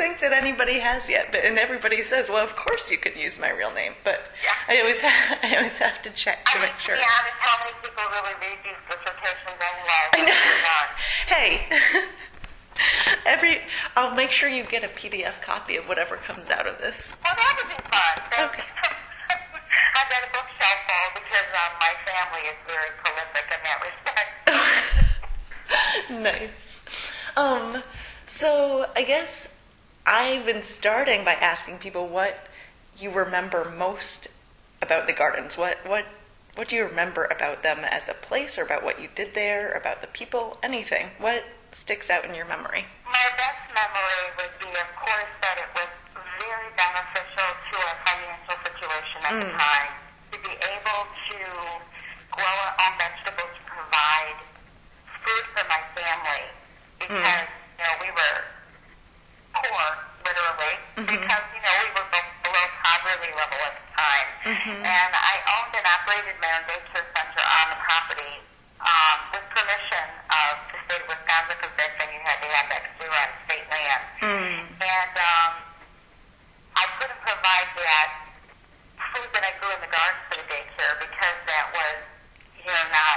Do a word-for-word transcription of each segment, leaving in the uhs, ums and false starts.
think that anybody has yet, but and everybody says, "Well, of course you can use my real name," but Yeah. I always ha- I always have to check to I make mean, sure. to be honest, how many people really read these dissertations anyway? I know. They're done. Hey, every I'll make sure you get a P D F copy of whatever comes out of this. Well, that would be fun. So, Okay. I've got a bookshelf full because um, my family is very prolific in that respect. Nice. Um, so I guess I've been starting by asking people what you remember most about the gardens. What what what do you remember about them as a place, or about what you did there, about the people, anything? What sticks out in your memory? My best memory would be, of course, that it was very beneficial to our financial situation at the time to be able to grow our own vegetables to provide food for my family because, you know, we were poor, literally, because, you know, we were be- below poverty level at the time. And I owned and operated my own daycare center on the property um, with permission of the state of Wisconsin, because back then you had to have that because we were on state land. And um, I couldn't provide that food that I grew in the garden for the daycare because that was, you know, not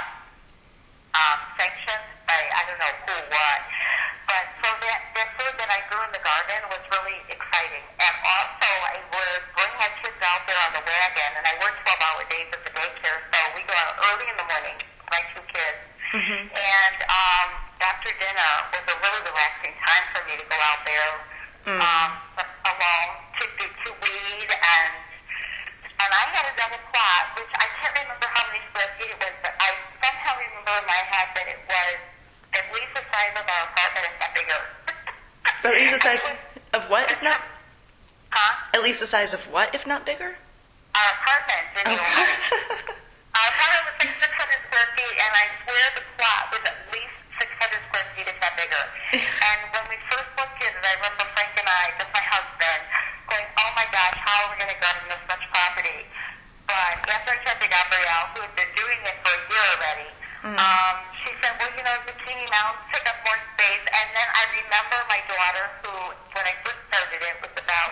um, sanctioned by, I don't know who, what. But so that, that food that I grew in the garden was really exciting. And also I would bring my kids out there on the wagon, and I worked twelve-hour days at the daycare, so we go out early in the morning, my two kids. And um, after dinner was a really relaxing time for me to go out there um, alone to, to, to weed. And and I had a double plot, which I can't remember how many square feet it was, but I somehow remember in my head that it was at least the size of our apartment, if not bigger. At least the size of what, if not? Huh? At least the size of what, if not bigger? Our apartment, anyway. Our apartment was six hundred square feet, and I swear the plot was at least six hundred square feet, if not bigger. And when we first looked at it, I remember Frank and I, just my husband, going, oh my gosh, how are we going to garden this much property? But after I talked to Gabrielle, who had been doing it for a year already, um, she said, well, you know, Zucchini Mounds took up more space. And then I remember my daughter, who, when I first started it, was about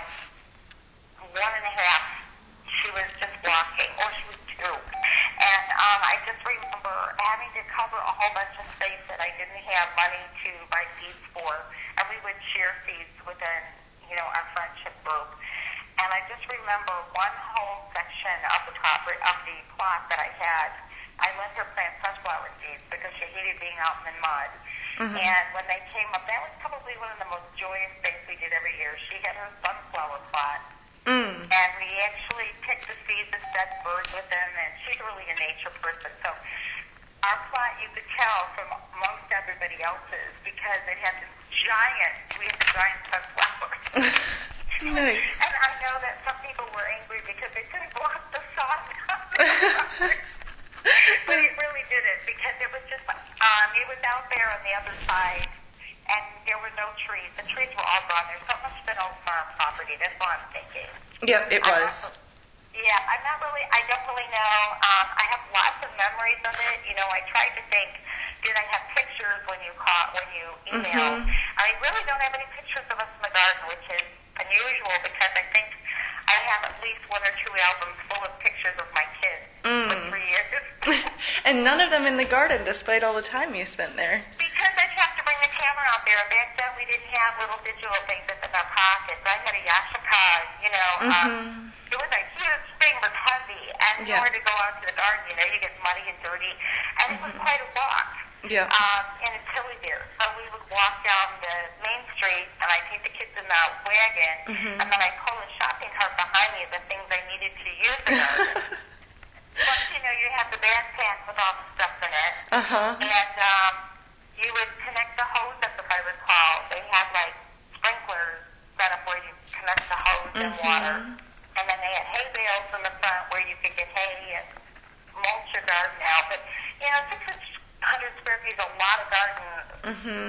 one and a half. She was just walking, or she was two. And um, I just remember having to cover a whole bunch of space that I didn't have money to buy seeds for. And we would share seeds within, you know, our friendship group. And I just remember one whole section of the property, of the plot that I had. I let her plant sunflower seeds because she hated being out in the mud. And when they came up, that was probably one of the most joyous things we did every year. She had her sunflower plot. And we actually picked the seeds and fed birds with them, and she's really a nature person. So our plot, you could tell from most everybody else's, because it had this giant, we had the giant sunflowers. Nice. And I know that some people were angry because they couldn't block the sun. But it really didn't, because it was just, um, it was out there on the other side, and there were no trees. The trees were all gone. There's so much been old farm property. That's what I'm thinking. Yep, it I'm was. not- yeah, I'm not really, I don't really know. Um, I have lots of memories of it. You know, I tried to think, did I have pictures when you caught, when you emailed? I really don't have any pictures of us in the garden, which is unusual, because I think I have at least one or two albums full of pictures of my kids for three years. And none of them in the garden, despite all the time you spent there. Because I'd have to bring the camera out there. Back then, we didn't have little digital things in our pockets. I had a Yashica, you know. Um, it was a huge thing. It was heavy. And in Yeah. order to go out to the garden, you know, you get muddy and dirty. And it was quite a walk. Yeah. Um, and it's hilly there. So we would walk down the main street, and I'd take the kids in the wagon, and then I'd pull a shopping cart behind me of the things I needed to use in the garden. Plus, you know, you have the backpack with all the stuff in it. Uh-huh. And um, you would connect the hose up, if I recall. They had, like, sprinklers set up where you connect the hose and water. And then they had hay bales in the front where you could get hay and mulch your garden out. But, you know, six hundred square feet is a lot of garden. Mm-hmm.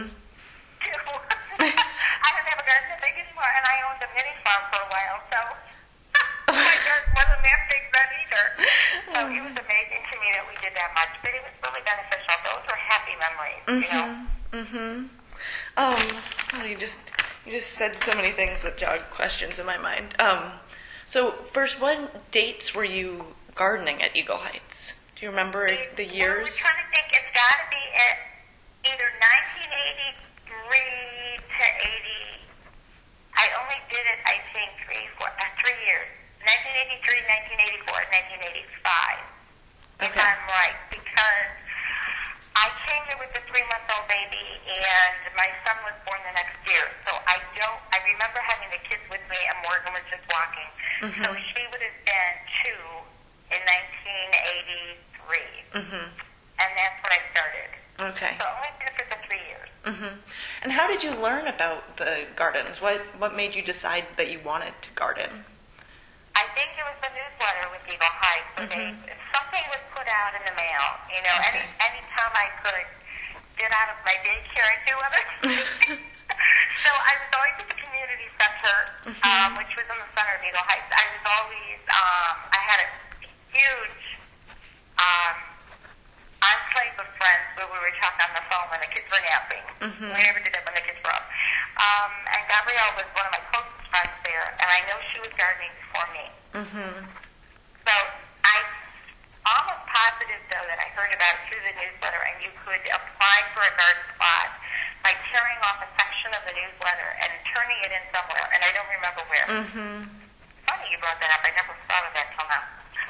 I don't have a garden that big anymore, and I owned a mini farm for a while, so my garden wasn't that big then either. So it was amazing to me that we did that much, but it was really beneficial. Those were happy memories, you know. Mm-hmm. Um, well, you just You just said so many things that jog questions in my mind. Um, so first, what dates were you gardening at Eagle Heights? Do you remember It- the I'm years? trying to think. It's got to be at either nineteen eighty-three to eighty. I only did it, I think, three, four, uh, three years. nineteen eighty-three, nineteen eighty-four, nineteen eighty-five. If Okay. I'm right, because I came here with a three-month-old baby, and my son was born the next year. So I don't. I remember having the kids with me, and Morgan was just walking. Mm-hmm. So she would have been two in nineteen eighty-three, Mm-hmm. and that's when I started. Okay. So I only did it for the three years. Mm-hmm. And how did you learn about the gardens? What what made you decide that you wanted to garden? I think it was the newsletter with Eagle Heights. Where Mhm. they, something was put out in the mail. You know, any Okay. anytime I could get out of my daycare and do other things. So I was always at the community center, um, which was in the center of Eagle Heights. I was always, um, I had a huge um, enclave of friends where we would talk on the phone when the kids were napping. Mhm. We never did that when the kids were up. Um, and Gabrielle was one of my closest friends there, and I know she was gardening before me. Mm-hmm. So I'm almost positive, though, that I heard about it through the newsletter, and you could apply for a garden spot by tearing off a section of the newsletter and turning it in somewhere, and I don't remember where. Mm-hmm. Funny you brought that up. I never thought of that till now.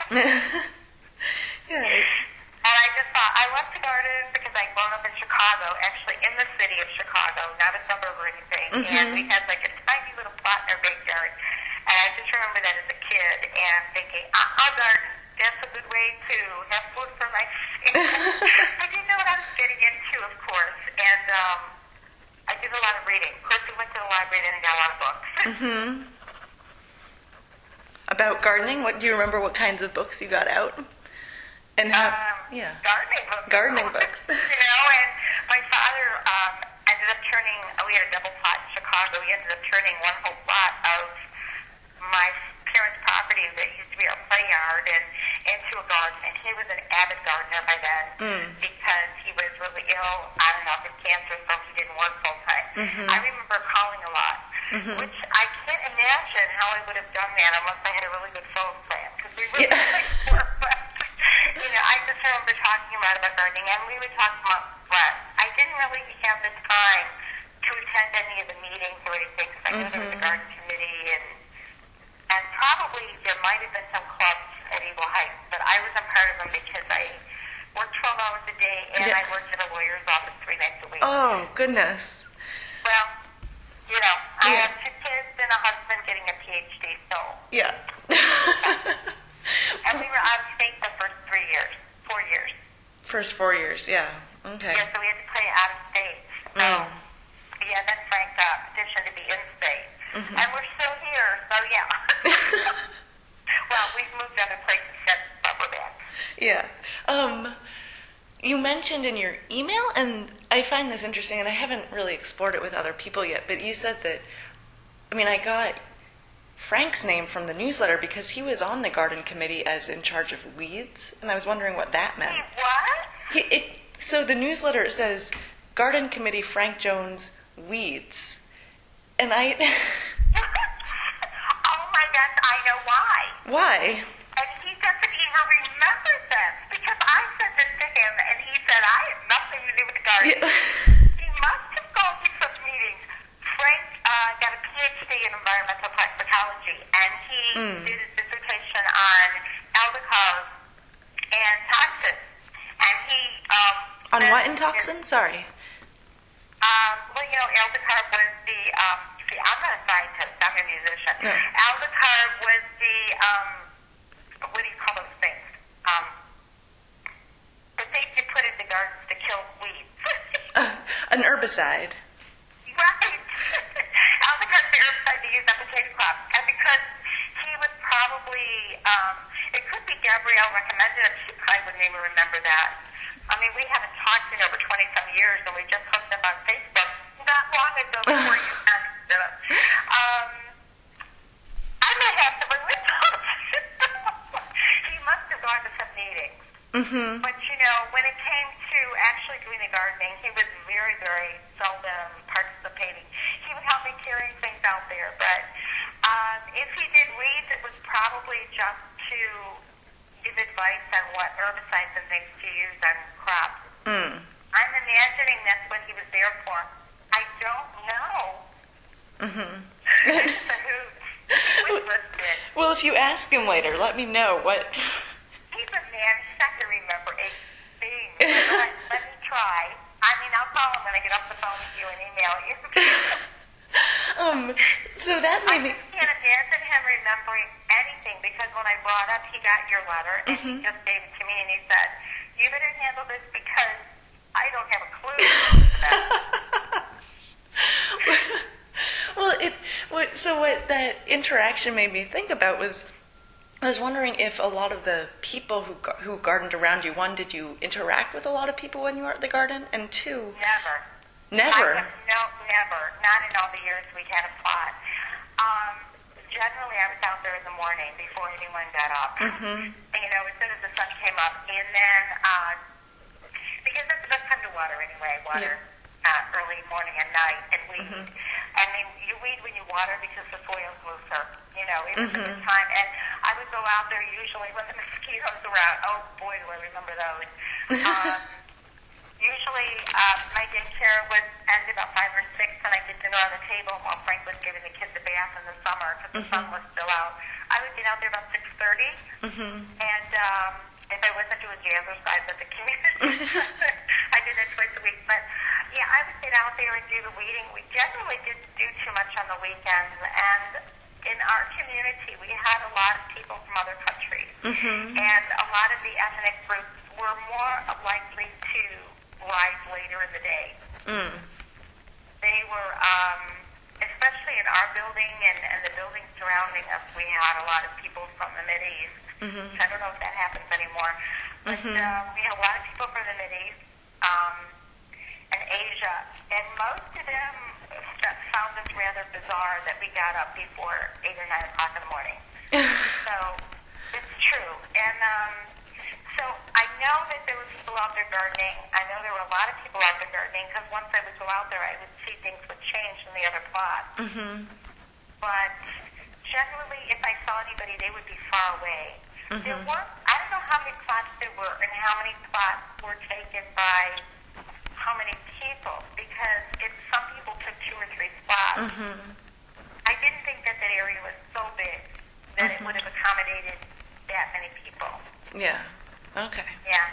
Yeah. And I just thought, I love to garden because I'd grown up in Chicago, actually in the city of Chicago, not a suburb or anything. Mhm. And we had like a tiny little plot in our backyard. And I just remember that as a kid and thinking, I- I'll garden. That's a good way to have food for my family. I didn't know what I was getting into, of course. And um, I did a lot of reading. Of course, we went to the library and got a lot of books. Mm-hmm. About gardening, what do you remember? What kinds of books you got out? And how? Um, yeah. Gardening books. Gardening books. You know, and my father um, ended up turning, we had a double plot in Chicago. He ended up turning one whole plot of my parents' property that used to be our play yard and into a garden. And he was an avid gardener by then Mm. because he was really ill, I don't know, with cancer, so he didn't work full time. Mhm. I remember calling a lot, Mhm. which I can't imagine how I would have done that unless I had a really good phone plan, because we really Yeah. like work. But, you know, I just remember talking about about gardening, and we would talk about friends. I didn't really have the time to attend any of the meetings or anything, because I knew there was a Mhm. garden committee, and and probably there might have been some clubs at Eagle Heights, but I wasn't part of them because I worked twelve hours a day, and Yeah. I worked at a lawyer's office three nights a week. Oh, goodness. Well, you know, I Yeah. have two kids and a husband getting a P H D, so. Yeah. And we were out of state the first three years, four years. First four years, yeah. Okay. Yeah, so we had to play out of state. So, Mm. yeah, then Frank uh, petitioned to be in state. Mhm. And we're still here, so yeah. Well, we've moved other places since, but we're back. Yeah. Um, you mentioned in your email, and I find this interesting, and I haven't really explored it with other people yet, but you said that, I mean, I got Frank's name from the newsletter because he was on the garden committee as in charge of weeds, and I was wondering what that Hey, meant. what? He, it, so the newsletter says, Garden Committee Frank Jones Weeds. And I, Oh my gosh, I know why. why? And he doesn't even remember this because I said this to him and he said, I have nothing to do with the garden. Yeah. He must have gone to such meetings. Frank uh, got a P H D in environmental toxicology and he Mm. did his dissertation on aldehydes and toxins. And he... Um, On said what in his- toxin? Sorry. Um, well, you know, aldehyde was the... Um, see, I'm not a scientist. I'm a musician. Yeah. Aldehyde was the... Um, what do you call those things? Um, the things you put in the gardens to kill weeds. Uh, an herbicide. Right. Aldehyde's the herbicide they use on potato crops. And because he was probably, um, it could be Gabrielle recommended him. She probably wouldn't even remember that. I mean, we haven't talked in over twenty-some years, and we just hooked up on Facebook not long ago before you asked us. Um, I may have to bring this up. He must have gone to some meetings. Mm-hmm. But, you know, when it came to actually doing the gardening, he was very, very seldom participating. He would help me carry here. But um, if he did weeds, it was probably just to give advice on what herbicides and things to use on crops. Mm. I'm imagining that's what he was there for. I don't know. Mm-hmm. So who, who listed? Well, if you ask him later, let me know what. He's a man. He's not going to remember a thing. Let, let me try. I mean, I'll call him when I get off the phone with you and email you. um. So that I made me. just can't imagine him remembering anything because when I brought up he got your letter and Mm-hmm. he just gave it to me and he said, "You better handle this because I don't have a clue." Well, it. What, so what that interaction made me think about was, I was wondering if a lot of the people who gar- who gardened around you, one, did you interact with a lot of people when you were at the garden, and two, Never. never. I have, no, never. Not in all the years we had a plot. Um, generally, I was out there in the morning before anyone got up. Mm-hmm. And, you know, as soon as the sun came up, and then uh, because that's the best time to water anyway. Water Yeah. uh, early morning and night, and weed. Mhm. I mean, you weed when you water because the soil's looser. You know, it was a Mhm. good time. And I would go out there usually when the mosquitoes were out. Oh boy, do I remember those. Um, usually, uh, my daycare would end about five or six, and I get dinner on the table while Frank was giving the kids a bath in the summer because the sun was still out. I would get out there about six thirty, Mm-hmm. and um, if I wasn't doing jazzercise at the community, I did it twice a week. But yeah, I would get out there and do the weeding. We generally didn't do too much on the weekends, and in our community, we had a lot of people from other countries, Mm-hmm. and a lot of the ethnic groups were more likely to rise later in the day. Mm. They were, um, especially in our building and, and the buildings surrounding us, we had a lot of people from the Mideast. Mhm. I don't know if that happens anymore, but Mhm. uh, we had a lot of people from the Mideast um, and Asia, and most of them st- found it rather bizarre that we got up before eight or nine o'clock in the morning. So it's true, and um, so I know that there were people out there gardening. I know there were a lot of people out there gardening because once I would go out there, I would see things would change in the other plots. Mm-hmm. But generally, if I saw anybody, they would be far away. Mhm. There were, I don't know how many plots there were and how many plots were taken by how many people, because if some people took two or three spots, Mm-hmm. I didn't think that that area was so big that it Mhm. would have accommodated that many people. Yeah. Okay. Yeah.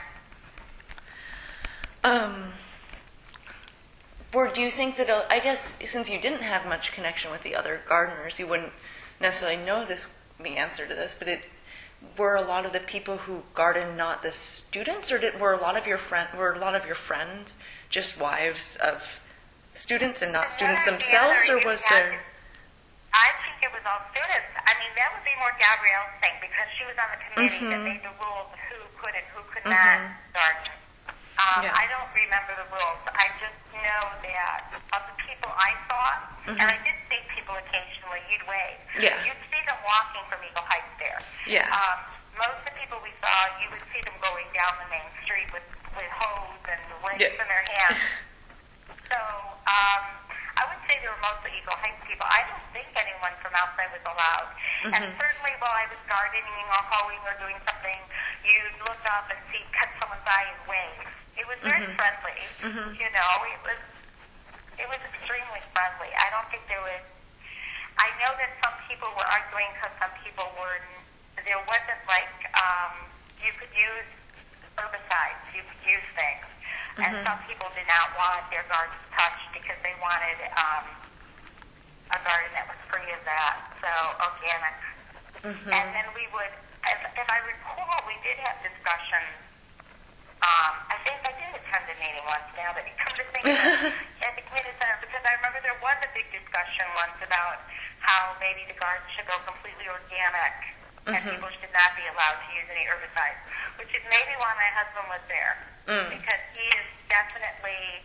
Um. Or do you think that, uh, I guess, since you didn't have much connection with the other gardeners, you wouldn't necessarily know this, the answer to this, but it, were a lot of the people who garden not the students, or did, were a lot of your friend, were a lot of your friends just wives of students and not students One or the themselves, other, or you was had there? to- I think it was all students. I mean, that would be more Gabrielle's thing because she was on the committee that Mhm. made the rules of who could and who could Mhm. not garden. Um, Yeah. I don't remember the rules. I just know that of the people I saw, Mhm. and I did see people occasionally, you'd wave. Yeah. You'd see them walking from Eagle Heights there. Yeah. Um, most of the people we saw, you would see them going down the main street with, with hose and rakes Yeah. in their hands. So, um, I would say they were mostly Eagle Heights people. I don't think anyone from outside was allowed. And Mhm. certainly while I was gardening or hoeing or doing something, you'd look up and see, cut someone's eye and wave. It was very Mhm. friendly. Mhm. You know, it was, it was extremely friendly. I don't think there was, I know that some people were arguing because some people were, there wasn't like, um, you could use herbicides, you could use things. And Mhm. some people did not want their gardens touched because they wanted um, a garden that was free of that, so organic. Mhm. And then we would, if, if I recall, we did have discussions. Um, I think I did attend a meeting once now that you come to think of it, at the community center, because I remember there was a big discussion once about how maybe the garden should go completely organic and Mhm. people should not be allowed to use any herbicides, which is maybe why my husband was there, Mm. because he is definitely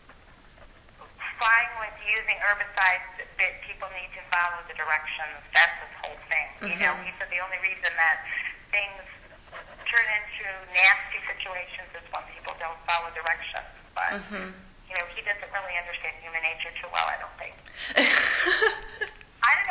fine with using herbicides, that people need to follow the directions. That's his whole thing. You know, Mhm. he said the only reason that things turn into nasty situations is when people don't follow directions. But, Mhm. you know, he doesn't really understand human nature too well, I don't think. I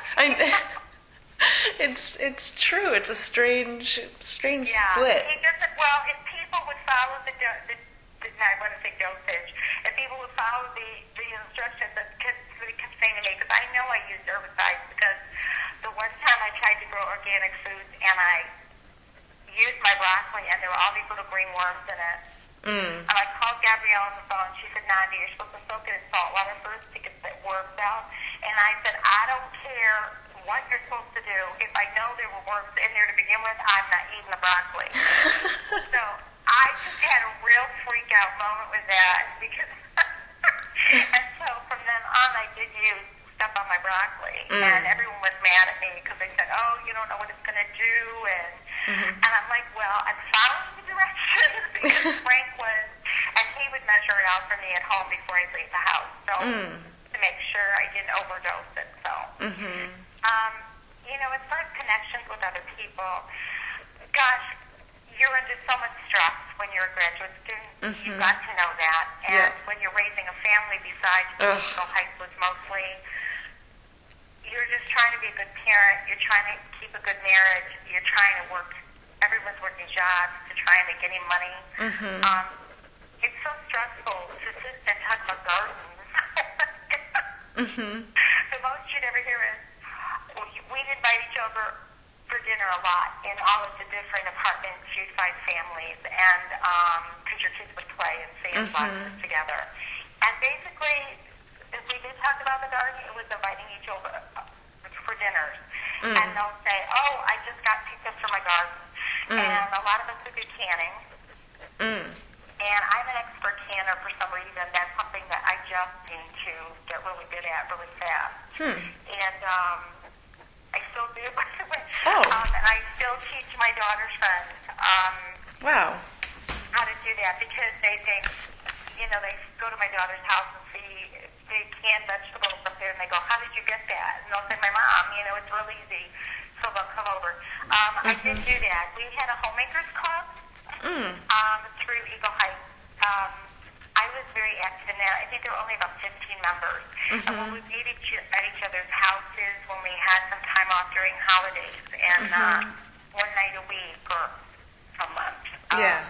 I, it's it's true. It's a strange strange Yeah. split. He doesn't, well, if people would follow the, do- the, the I want to say dosage, if people would follow the, the instructions that kept, that he kept saying to me, because I know I use herbicides, because the one time I tried to grow organic foods and I used my broccoli and there were all these little green worms in it. Mm. And I called Gabrielle on the phone. She said, Nandi, you're supposed to soak it in salt water first to get the worms out. And I said, I don't care what you're supposed to do. If I know there were worms in there to begin with, I'm not eating the broccoli. So I just had a real freak out moment with that because, and so from then on, I did use stuff on my broccoli, Mm. and everyone was mad at me because they said, "Oh, you don't know what it's going to do," and Mm-hmm. and I'm like, "Well, I'm following the directions," because Frank was, and he would measure it out for me at home before I leave the house, so Mm. to make sure I didn't overdose it. So, Mm-hmm. um, you know, as far as connections with other people, gosh, you're under so much stress when you're a graduate student. Mhm. You've got to know that. And Yeah. when you're raising a family besides Ugh. Eagle Heights was mostly, you're just trying to be a good parent. You're trying to keep a good marriage. You're trying to work. Everyone's working jobs to try and make any money. Mhm. Um, it's so stressful to sit and talk about gardens. Mhm. The most you'd ever hear is, we- we'd invite each other for dinner a lot in all of the different apartments. You'd find families, and because your kids would play and say Mhm. boxes together. And basically, if we did talk about the garden, it was inviting each other uh, for dinners. Mm. And they'll say, "Oh, I just got picked up for my garden." Mm. And a lot of us would do canning. Mm. And I'm an expert canner for some reason. That's something that I just seem to get really good at really fast. Hmm. And um, I still do. Oh. um, and I still teach my daughter's friends um, Wow. how to do that because they, they, you know, they go to my daughter's house and see the canned vegetables up there, and they go, "How did you get that?" And they'll say, "My mom." You know, it's real easy. So they'll come over. Um, I did do that. We had a homemakers club. Mm. Um, through Eagle Heights. Um, I was very active in that. I think there were only about fifteen members. Mhm. And when we meet each, at each other's houses, when we had some time off during holidays, and uh, one night a week or a month. Um, Yeah.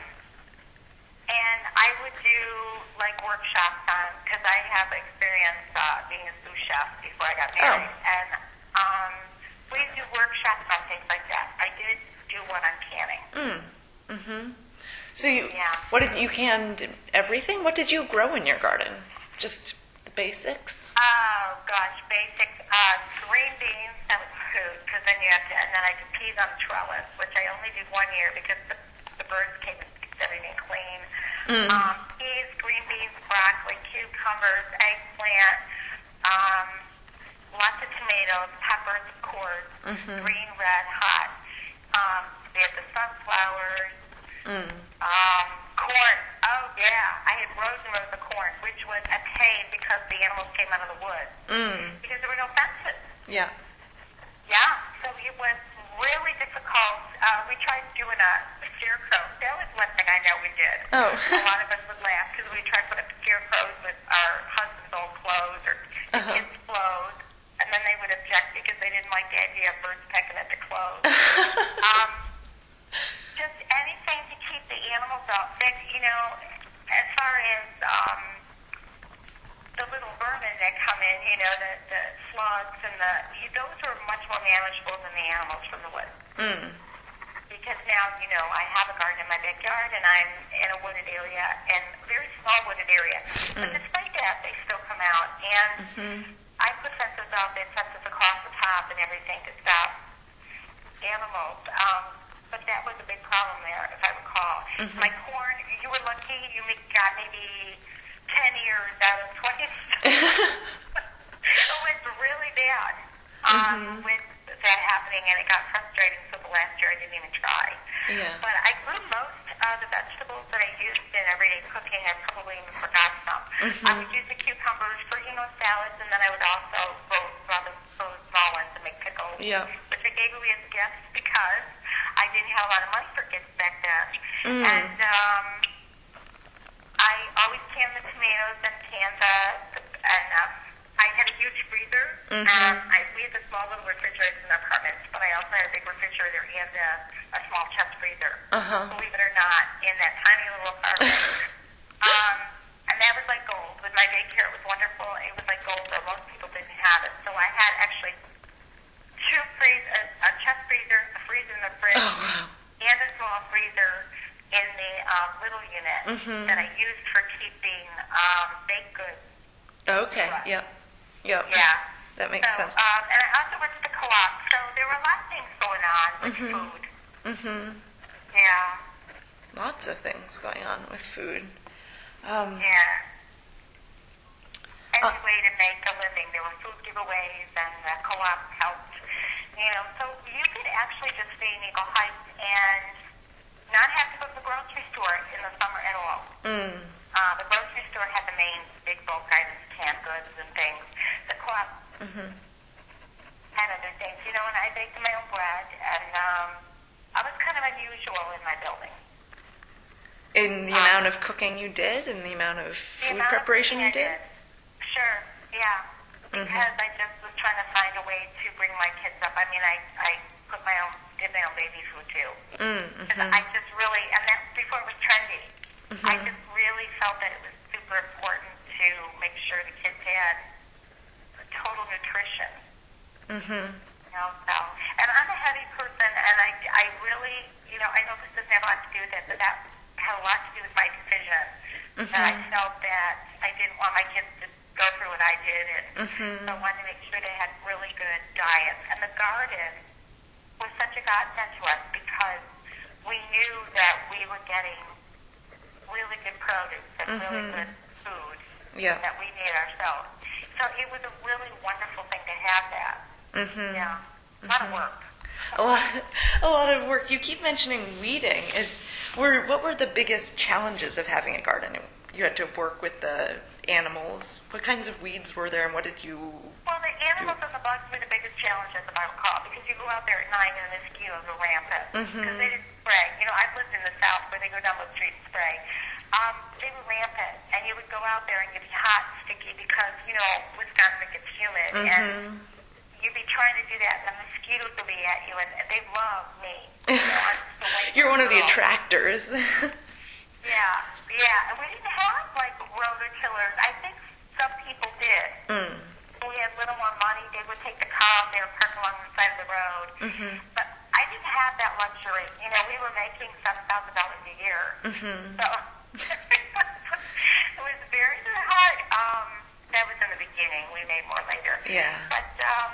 And I would do like workshops on, because I have experience uh, being a sous chef before I got married. Oh. And um, we do workshops on things like that. I did do one on canning. Mm. Mhm. So you, Yeah. what did you canned everything? What did you grow in your garden? Just the basics? Oh gosh, basic uh, green beans. That was food because then you have to, and then I did peas on trellis, which I only did one year because the, the birds came and picked everything clean. Mm. Um, peas, green beans, broccoli, cucumbers, eggplant, um, lots of tomatoes, peppers, of course, Mhm. green, red, hot. Um, we had the sunflowers. Mm. Um, corn. Oh yeah, I had rows and rows of corn, which was a pain because the animals came out of the woods Mm. because there were no fences. Yeah. Yeah, so it was really difficult. Uh, we tried doing a, a scarecrow. That was one thing I know we did. Oh. A lot of us would laugh because we tried to put up scarecrows with our husband's old clothes or the Uh-huh. kids' clothes, and then they would object because they didn't like the idea of birds pecking at the clothes. um, just anything to keep the animals out. That, you know, as far as um, the little vermin that come in, you know, the, the slugs and the, those are much more manageable than the animals from the woods. Mm. Because now, you know, I have a garden in my backyard and I'm in a wooded area, and a very small wooded area. But Mm. despite that, they still come out. And Mhm. I put fences out, they fences across the top and everything to stop animals. Um, but that was a big problem there, if I recall. Mhm. My corn, you were lucky, you got maybe ten years out of twenty. It was really bad um, Mhm. with that happening, and it got frustrating, so the last year I didn't even try. Yeah. But I grew most of the vegetables that I used in everyday cooking. I probably even forgot some. Mhm. I would use the cucumbers for, you know, salads, and then I would also roast rather those small ones and make pickles, Yeah. which I gave away as gifts because I didn't have a lot of money for gifts back then. Mm. And um, I always canned the tomatoes and canned the, and um, I had a huge freezer. Mhm. Um, I, we have a small little refrigerator in the apartments, but I also had a big refrigerator and a, a small chest freezer. Uh-huh. Believe it or not, in that tiny little apartment. um, and that was like gold. With my daycare, it was wonderful. It was like gold, though most people didn't have it. So I had actually two freeze, a, a chest freezer, a freezer in the fridge, Oh, wow. and a small freezer in the um, little unit Mhm. that I used for keeping um, baked goods. Okay. Right. Yep. Yep. Yeah. That makes so, sense. Um, and I also worked at the co-op, so there were a lot of things going on with Mhm. food. Mhm. Yeah. Lots of things going on with food. Um, Yeah. Any Uh, way to make a living. There were food giveaways, and the co-op helped. You know, so you could actually just stay in Eagle Heights and not have to go to the grocery store in the summer at all. mm, Uh, the grocery store had the main big bulk items, canned goods and things. The co-op mhm. had other things. You know, and I baked my own bread, and um, I was kind of unusual in my building. In the Um, amount of cooking you did, and the amount of The food amount of preparation you cooking I did. Sure, yeah. Mhm. Because I just was trying to find a way to bring my kids up. I mean, I, I put my own, did my own baby food too. Mm, Because mhm. I just really, and that's before it was trendy. I Mhm. just really felt that it was super important to make sure the kids had total nutrition. Mhm. You know, so, and I'm a heavy person, and I, I really, you know, I know this doesn't have a lot to do with it, but that had a lot to do with my decision. Mhm. And I felt that I didn't want my kids to go through what I did, and Mhm. so I wanted to make sure they had really good diets. And the garden was such a godsend to us because we knew that we were getting really good produce and really Mhm. good food Yeah. that we made ourselves. So it was a really wonderful thing to have that. Mhm. Yeah, a lot of work. A lot, a lot of work. You keep mentioning weeding. Is were what were the biggest challenges of having a garden? You had to work with the animals. What kinds of weeds were there, and what did you? Well, the animals and the bugs were the biggest challenges, if I recall, because you go out there at night and the mosquitoes are rampant because Mhm. they didn't spray. You know, I've lived in the South where they go down the street and spray. Um, they were rampant, and you would go out there and you'd be hot and sticky because you know Wisconsin gets humid, and Mhm. you'd be trying to do that, and the mosquitoes would be at you, and they love me. You know, I'm just a white You're one of the girl. attractors. Yeah, yeah, and we didn't have like rototillers. I think some people did. mm. We had a little more money. They would take the car out there, park along the side of the road. Mhm. But I didn't have that luxury. You know, we were making seven thousand dollars a year, Mhm. so it was very, very hard. Um, that was in the beginning. We made more later. Yeah. But um,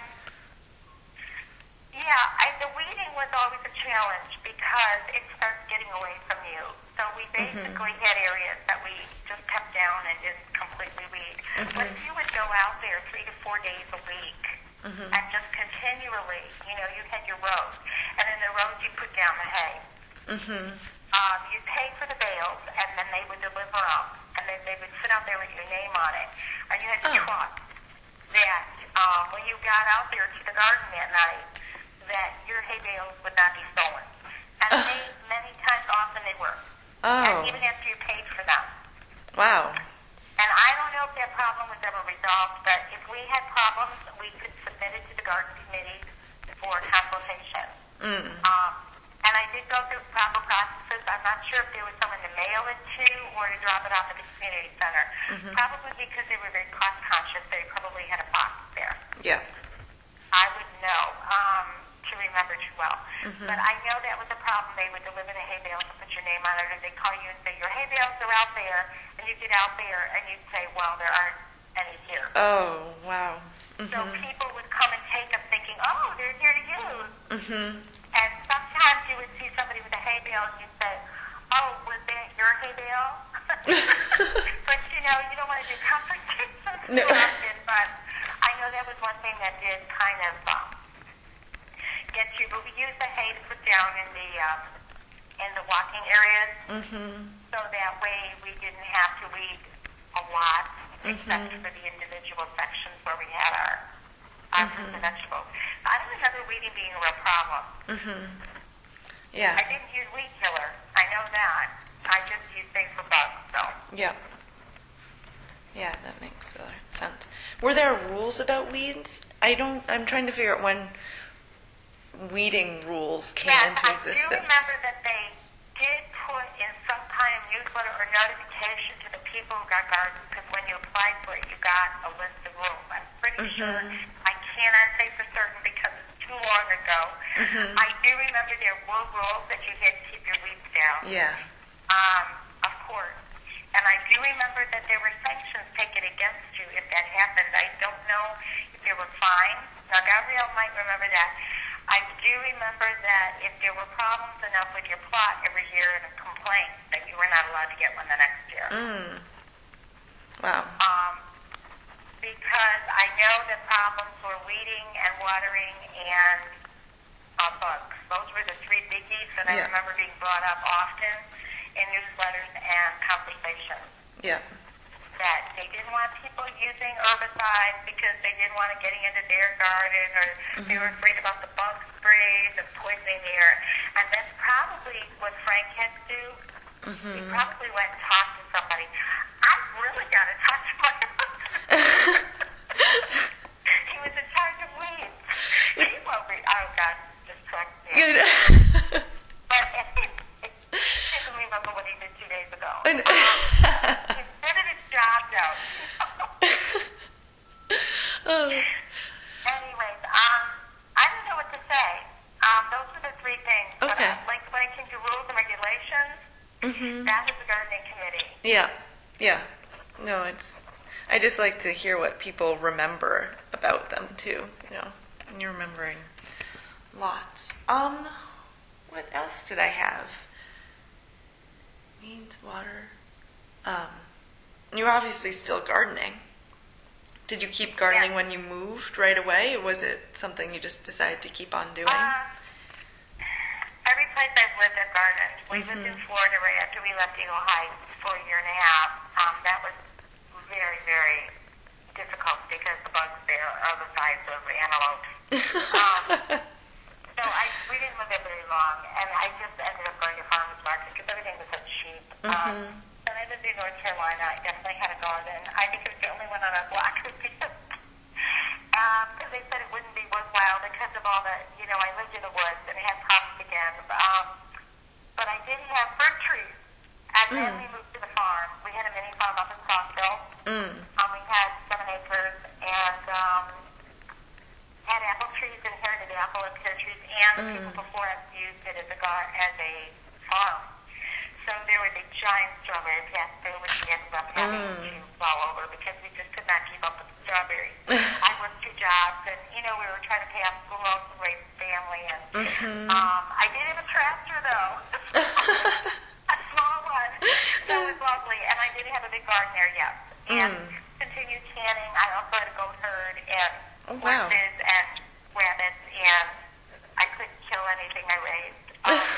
yeah, I, the weeding was always a challenge because it starts getting away from you. So we basically had areas that we just kept down and didn't completely weed. But if you would go out there three to four days a week Mhm. and just continually, you know, you had your rows, and in the rows you put down the hay. Mhm. Um, you pay for the bales, and then they would deliver them, and then they would sit out there with your name on it, and you had to Oh. trust that um, when you got out there to the garden that night, that your hay bales would not be stolen. And Oh. they, many times, often they were. Oh. And even after you paid for them. Wow. And I don't know if that problem was ever resolved, but if we had problems, we could submit it to the garden committee for consultation. Mm. Um, and I did go through proper processes. I'm not sure if there was someone to mail it to or to drop it off at the community center. Mhm. Probably because they were very cost conscious. They probably had a box there. Yeah. I wouldn't know um, to remember too well. Mhm. But I know that was a problem. They would deliver the hay bales and put your name on it, and they'd call you and say, your hay bales are out there. And you get out there, and you'd say, well, there aren't any here. Oh, wow. So Mhm. people would come and take them thinking, oh, they're here to use. Mhm. And sometimes you would see somebody with a hay bale, and you'd say, oh, was that your hay bale? But, you know, you don't want to do competitions No. too often, but I know that was one thing that did kind of um, get you. But we used the hay to put down in the um, in the walking areas, Mhm. so that way we didn't have to weed a lot, except Mhm. for the individual sections where we had our, our fruits and vegetables. I don't remember weeding being a real problem. Mhm. Yeah. I didn't use weed killer. I know that. I just used things for bugs, so. Yeah. Yeah, that makes uh, sense. Were there rules about weeds? I don't. I'm trying to figure out when weeding rules came Yes, into I do existence. remember that they did put in some kind of newsletter or notification to the people who got gardens, because when you applied for it, you got a list of rules. I'm pretty Mm-hmm. sure, I cannot say for certain because it's too long ago. Mm-hmm. I do remember there were rules that you had to keep your weeds down. Yeah. Um, of course. And I do remember that there were sanctions taken against you if that happened. I don't know if there were fines. Now, Gabrielle might remember that. I do remember that if there were problems enough with your plot every year and a complaint, that you were not allowed to get one the next year. Mm. Wow. Um, because I know that problems were weeding and watering and uh, bugs. Those were the three biggies that I Yeah. remember being brought up often in newsletters and conversations. Yeah. That they didn't want people using herbicides because they didn't want it getting into their garden, or mm-hmm. they were afraid about the bug sprays and poisoning the air. And that's probably what Frank had to do. Mm-hmm. He probably went and talked to somebody. I've really got to talk to my husband. He was in charge of weeds. He won't be, oh God, just correct me. But I don't remember what he did two days ago. Um, he's good at his job, though. Oh. Anyways, um, I don't know what to say. Um, those are the three things. But Okay. uh, like when it came to rules and regulations, Mm-hmm. that is the gardening committee. Yeah. Yeah. No, it's. I just like to hear what people remember about them too. You know, and you're remembering lots. Um, what else did I have? Weeds, water. Um, you're obviously still gardening. Did you keep gardening Yeah. when you moved right away, or was it something you just decided to keep on doing? Uh, every place I've lived, I've gardened. We Mm-hmm. lived in Florida right after we left Eagle Heights for a year and a half. Um, that was very, very difficult because the bugs there are the size of antelopes. um, so I, we didn't live there very long, and I just ended up going to farmers market because everything was so cheap. Mm-hmm. Um, then I lived in North Carolina. I definitely had a garden. I think it was the only one on our block because um, they said it wouldn't be worthwhile because of all the, you know, I lived in the woods and it had problems again. Um, but I did have fruit trees. And then Mm. we moved to the farm. We had a mini farm up in Crossville. Mm. Um, we had seven acres and um, had apple trees, inherited apple and pear trees, and the Mm. people before us used it as a gar- as a farm. So there was a giant strawberry patch there, which we ended up having Mm. to fall over because we just could not keep up with the strawberries. I worked two jobs, and you know we were trying to pay off school loans and raise a family. And Mm-hmm. um, I did have a tractor though, a small one, so it was lovely. And I did have a big garden there, yes. And Mm. continued canning. I also had a goat herd and Oh, wow. horses and rabbits, and I couldn't kill anything I raised. Um,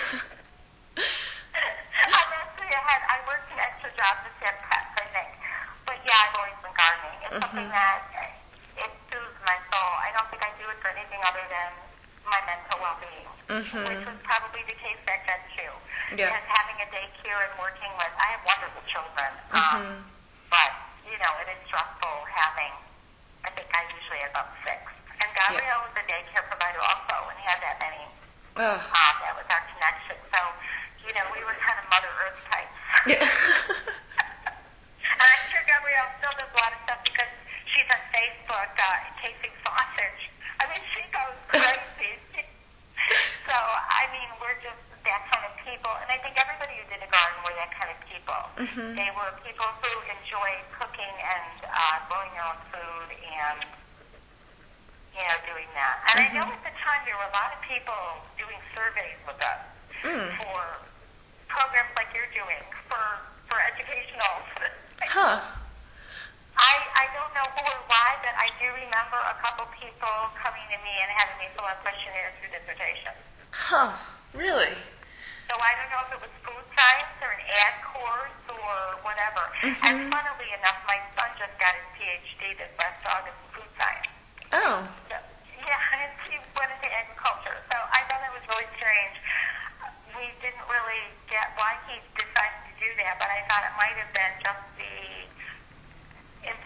I actually had, I worked an extra job to have pets, I think. But yeah, I've always been gardening. It's Mm-hmm. something that uh, it soothes my soul. I don't think I do it for anything other than my mental well-being, Mm-hmm. which was probably the case back then too. Yeah. Because having a daycare and working with, I have wonderful children, um, Mm-hmm. but you know, it is stressful having. I think I usually had about six. And Gabrielle was a daycare provider also, and had that many. Oh. Um, that was our connection. So, you know, we were kind of Mother Earth types. Yeah. And I'm sure Gabrielle still does a lot of stuff because she's on Facebook, uh, Tasting Sausage. I mean, she goes crazy. So, I mean, we're just that kind of people. And I think everybody who did a garden were that kind of people. Mm-hmm. They were people who enjoyed cooking and uh, growing their own food and, you know, doing that. And Mm-hmm. I know at the time there were a lot of people doing surveys with us Mm. for programs like you're doing, for, for educational. Huh. I, I don't know who or why, but I do remember a couple people coming to me and having me fill out questionnaires for dissertations. Huh. Really? So I don't know if it was food science or an ag course or whatever. Mm-hmm. And funnily enough, my son just got his P H D this last August in food science. Oh. So, yeah, and he went into agriculture. So I thought it was really strange. We didn't really get why he decided to do that, but I thought it might have been just the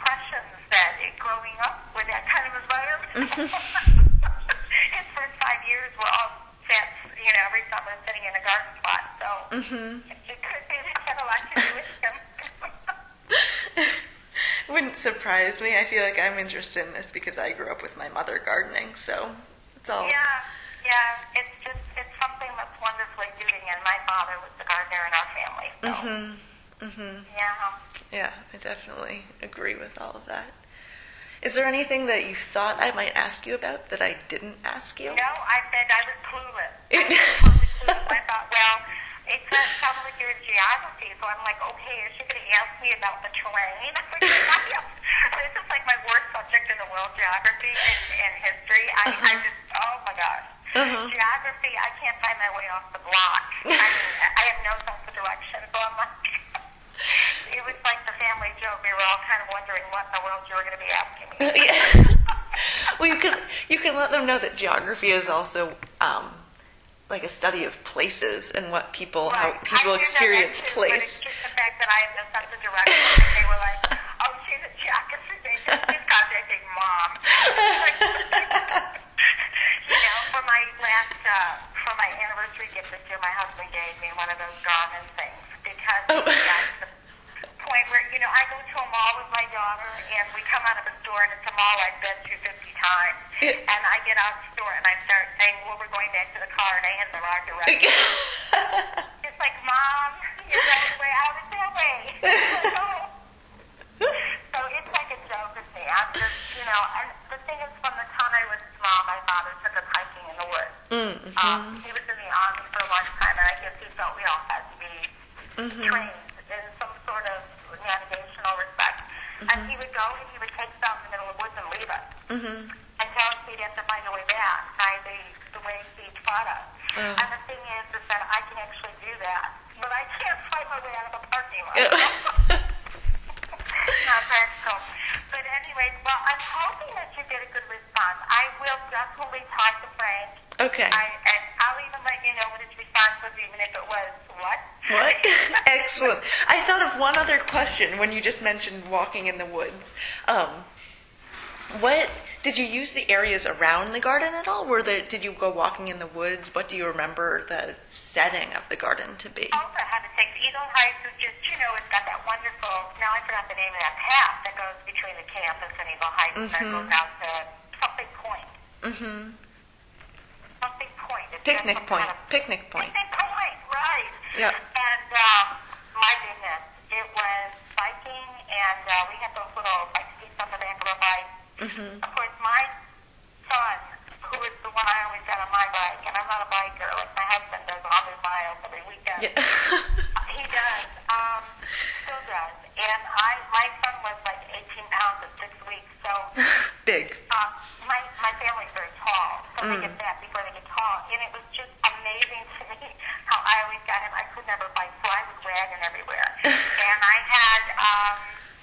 His first five years were all spent, you know, every summer sitting in a garden plot. So Mm-hmm. it could be that had a lot to do with him. Wouldn't surprise me. I feel like I'm interested in this because I grew up with my mother gardening, so it's all... Yeah, yeah. It's just, it's something that's wonderfully doing, and my father was the gardener in our family. So, Mm-hmm. Mm-hmm. yeah. Yeah, I definitely agree with all of that. Is there anything that you thought I might ask you about that I didn't ask you? No, I said I was clueless. I was totally clueless. I thought, well, it sounds like you're in geography, so I'm like, okay, is she going to ask me about the terrain? This is like my worst subject in the world, geography and, and history. I, Uh-huh. I just, oh my gosh. Uh-huh. Geography, I can't find my way off the block. I mean, I have no sense of direction, so I'm like, it was like the family joke. We were all kind of wondering what in the world you were going to be asking me. Yeah. Well, you can you can let them know that geography is also um, like a study of places and what people how Right. people I do know experience that too, place. But it's just the fact that I have no sense of direction. And they were like, "Oh, she's a geography major. She's contacting mom." You know, for my last uh, for my anniversary gift this year, my husband gave me one of those garment things because Oh. he got to the point where, you know, I go to a mall with my daughter and we come out of a store and it's a mall I've been to fifty times. Yeah. And I get out of the store and I start saying, well, we're going back to the car, and I head in the wrong direction. It's like, Mom, you're going way out of that way. So it's like a joke with me. I'm just, you know, and the thing is, from the time I was small, my father took us hiking in the woods. Mm-hmm. Um, he was in the army for a long time, and I guess he felt we all had to be Mm-hmm. trained in some sort of navigational respect. And he would go and he would take us out in the middle of the woods and leave us. Mm-hmm. And tell us we'd have to find a way back by the, the way he taught us. Oh. And the thing is, is that I can actually do that, but I can't find my way out of the parking lot. Not practical. But anyways, well, I'm hoping that you get a good response. I will definitely talk to Frank. Okay. I, and I'll even let you know what his response was, even if it was, what? What? Excellent. I thought of one other question when you just mentioned walking in the woods. Um, what did you use the areas around the garden at all? Were there, did you go walking in the woods? What do you remember the setting of the garden to be? Also had to take Eagle Heights is just, you know, it's got that wonderful, now I forgot the name of that path that goes between the campus and Eagle Heights and that goes out to something point. Mm-hmm. Something point. It's Picnic just some point. kind of- Picnic point. Picnic point, right. Yep. And, um, my goodness, it was biking, and uh, we had those little bike seats on the back of our bike. Mm-hmm. Of course, my son, who is the one I always got on my bike, and I'm not a biker, like my husband does one hundred miles every weekend. Yeah. He does, um, still does. And I, my son was like eighteen pounds at six weeks, so Big. uh, my my family's very tall, so Mm. they get fat before they get tall, and it was just amazing to me how I always got him. I could never bike, so I was wagging everywhere. And I had, um,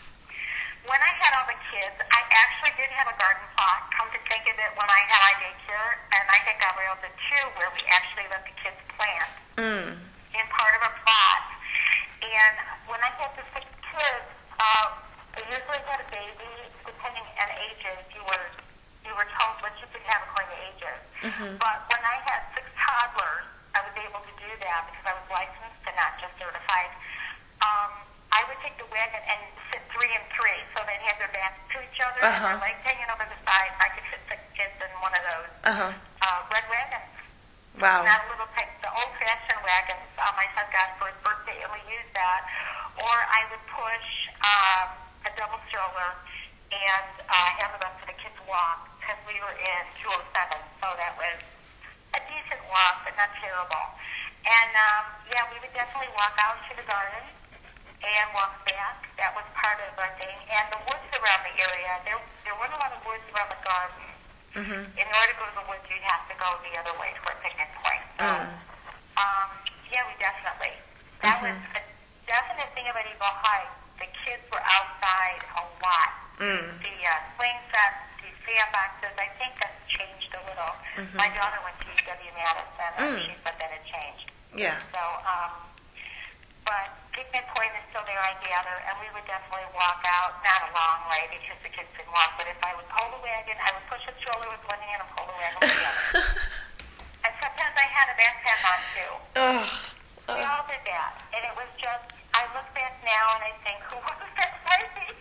when I had all the kids, I actually did have a garden plot. Come to think of it, when I had my daycare, and I think Gabrielle did too, where we actually let the kids plant Mm. in part of a plot. And when I had the six kids, uh, I usually had a baby, depending on ages, you were you were told what you could have according to ages. Mm-hmm. But when I had six toddlers, I was able to do that because I was licensed and not just certified. Um, I would take the wagon and sit three and three, so they'd have their backs to each other and Uh-huh. their legs hanging over the side. I could fit six kids in one of those Uh-huh. uh, red wagons. Wow. Not a little type, the old-fashioned wagons uh, my son got for his birthday, and we used that. Or I would push um, a double stroller and uh, have the rest of the kids walk, because we were in two oh seven, so that was a decent walk, but not terrible. And um, yeah, we would definitely walk out to the garden and walk back. That was part of our thing. And the woods around the area, there there weren't a lot of woods around the garden. Mm-hmm. In order to go to the woods, you'd have to go the other way to a picnic point. So, Mm. um, yeah, we definitely. That Mhm. was a definite thing about Eagle Heights. The kids were outside a lot. Mm. The uh, swing sets, the sandboxes, I think that's changed a little. Mhm. My daughter went to U W Madison, and Mm. she said that it changed. Yeah. So, um, but picnic point is still there, I gather, and we would definitely walk out, not a long way because the kids didn't walk, but if I would pull the wagon, I would push a stroller with one hand and pull the wagon with the other. And sometimes I had a backpack on too. Oh, we oh. all did that, and it was just, I look back now and I think, who was that crazy?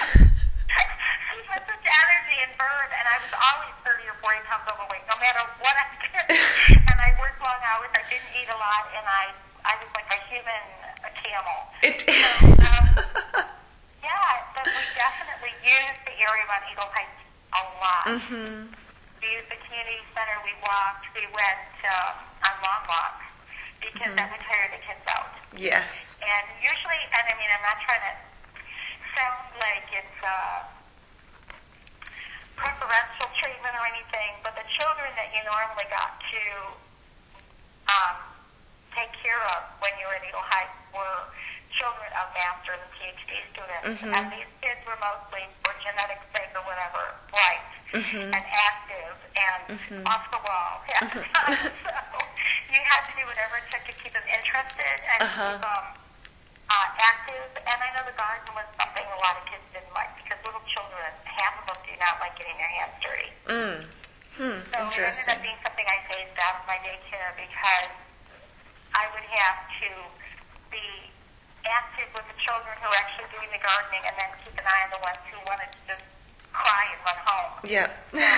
She had such energy and verve, and I was always thirty or forty pounds overweight, no matter what I did. And I worked long hours, I didn't eat a lot, and I, I was like a human a camel. It, so, um, yeah, but we definitely used the area around Eagle Heights a lot. mm-hmm. We used the community center, we walked, we went uh, on long walks, because mm-hmm. that would tire the kids out. Yes. And usually, and I mean, I'm not trying to sound like it's uh, preferential treatment or anything, but the children that you normally got to um, take care of when you were at Eagle Heights were children of masters and PhD students. Mm-hmm. And these kids were mostly, for genetics sake or whatever, bright mm-hmm. and active and mm-hmm. off the wall. Yeah. So you had to do whatever it took to keep them interested and uh-huh. keep them uh, active. And I know the garden was something a lot of kids didn't like because little children, half of them do not like getting their hands dirty. Mm. Hmm. So it ended up being something I phased out of my daycare because I would have to be active with the children who are actually doing the gardening and then keep an eye on the ones who wanted to just cry and run home. Yeah.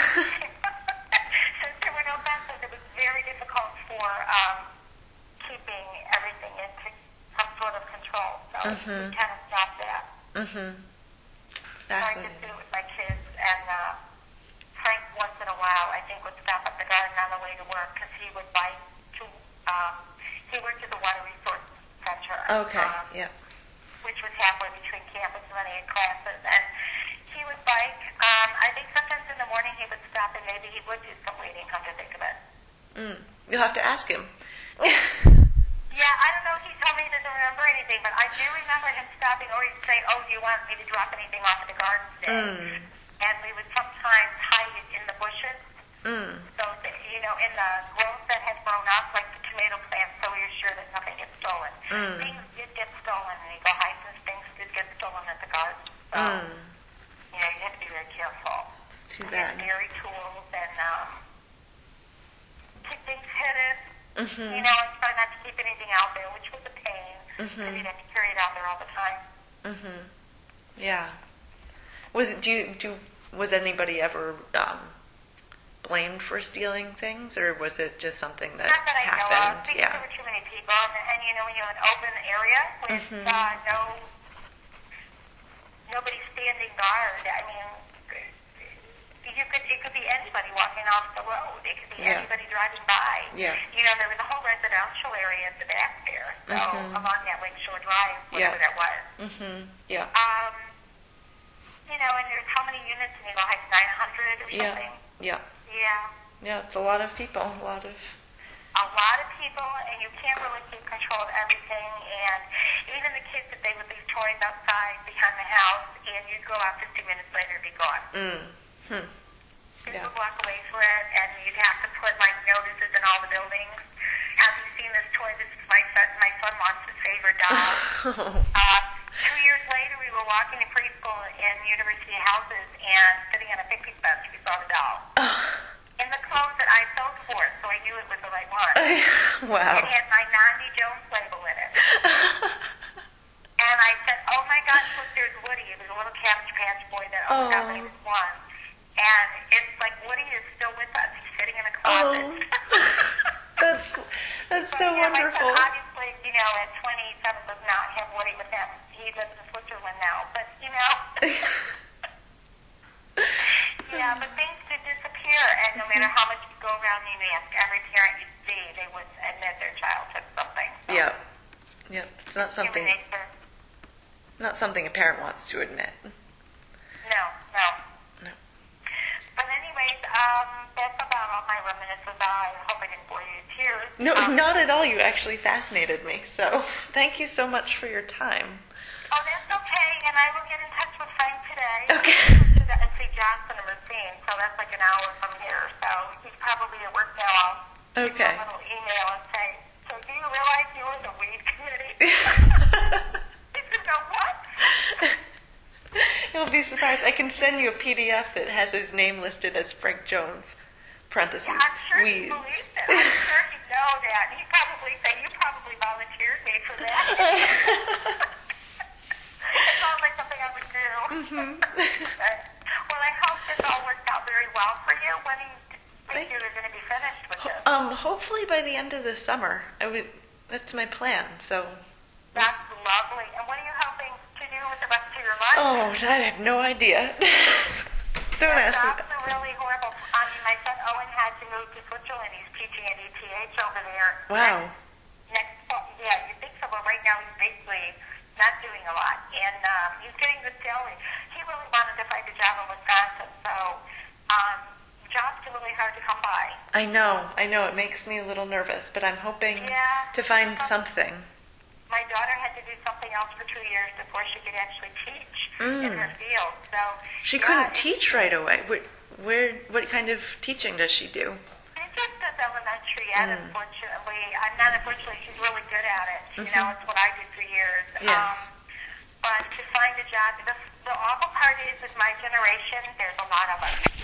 Since there were no fences, it was very difficult for um, keeping everything into some sort of control. So mm-hmm. we kind of stopped that. Mm-hmm. So I just did it with my kids, and uh, Frank once in a while, I think, would stop at the garden on the way to work because he would bike to, um, he worked at the Water Resource Center. Okay, um, yeah. Which was halfway between campus and then he had classes. And he would bike. Um, I think sometimes in the morning he would stop and maybe he would do some weeding, come to think of it. Mm. You'll have to ask him. Yeah, I don't know if he told me he doesn't remember anything, but I do remember him stopping or he'd say, oh, do you want me to drop anything off at the garden today? Mm. And we would sometimes hide it in the bushes. Mm. So, that, you know, in the growth that had grown up, like the tomato plants, so we were sure that nothing gets stolen. Mm. Things did get stolen in Eagle Heights, and things did get stolen at the garden. So, Mm. you know, you have to be very careful. It's too We bad. had dairy tools and um, keep things hidden. Mm-hmm. You know, and try not to keep anything out there, which was a pain, because Mhm. you'd have to carry it out there all the time. Mm-hmm. Yeah. Was it? Do you do? Was anybody ever um, blamed for stealing things, or was it just something that Not that I know of, happened? because Yeah. there were too many people, and, and you know, when you're in an open area with Mhm. uh, no nobody standing guard, I mean, you could it could be anybody walking off the road. It could be Yeah. anybody driving by. Yeah. You know, there was a whole residential area at the back there, so Mhm. along that Lakeshore Drive, whatever Yeah. that was. Mm-hmm. Yeah. Um, you know, and there's how many units in Eagle Heights? nine hundred or Yeah. something? Yeah. Yeah. Yeah. It's a lot of people. A lot of. A lot of people, and you can't really keep control of everything. And even the kids, if they would leave toys outside behind the house, and you'd go out fifteen minutes later, it'd be gone. Mm. Hmm. Kids Yeah. would walk away for it, and you'd have to put like notices in all the buildings. Have you seen this toy? This is my son. My son wants his favorite doll. uh, two years later, we were walking to preschool in university houses and sitting on a picnic bench. We saw the doll in the clothes that I sold for it, so I knew it was the right one. Wow. It had my Nandi Jones label in it. And I said, oh my gosh, look, there's Woody. It was a little Cabbage Patch boy that Oh. owned up when he was one. And it's like Woody is still with us. He's sitting in a closet. Oh. That's that's But, so yeah, wonderful. My son obviously, you know, at twenty-seven does not have Woody with him. He lives in Switzerland now. But, you know. Yeah, but things did disappear. And no matter how much you go around and you ask every parent you see, they would admit their child took something. So, Yeah. Yep. It's not human something. nature. Not something a parent wants to admit. No, no. No. But anyways, um, that's about all my reminiscences are. I hope I didn't bore you to tears. No, um, not at all. You actually fascinated me. So thank you so much for your time. Oh, that's okay, and I will get in touch with Frank today. Okay. And see Johnson and Racine, so that's like an hour from here. So he's probably at work now. I'll Okay. give him a little email and say, so do you realize you were in the weed committee? You'll be surprised. I can send you a P D F that has his name listed as Frank Jones, parentheses, Yeah, I'm sure he Weeds. believes it. I'm sure he know that. He probably said, you probably volunteered me for that. It sounds like something I would do. Mm-hmm. Well, I hope this all worked out very well for you. When do you think Thank- you're going to be finished with this? Um, hopefully by the end of the summer. I would. That's my plan. So. That's lovely. And what are you hoping to do with the rest of your life? Oh, I have no idea. Don't Yeah, ask me. jobs are really horrible. I mean, my son Owen had to move to Switzerland. He's teaching at E T H over there. Wow. Next, fall, yeah, you think so, but right now he's basically not doing a lot. And um, he's getting good salary. He really wanted to find a job in Wisconsin, so um, jobs are really hard to come by. I know. I know. It makes me a little nervous, but I'm hoping Yeah. to find something. My daughter had to do something else for two years before she could actually teach Mm. in her field. So She yeah, couldn't it- teach right away. Where, where? What kind of teaching does she do? She just does elementary ed, Mm. unfortunately. I'm not unfortunately, she's really good at it. You Mhm. know, it's what I did for years. Yeah. Um, but to find a job, the, the awful part is with my generation, there's a lot of us.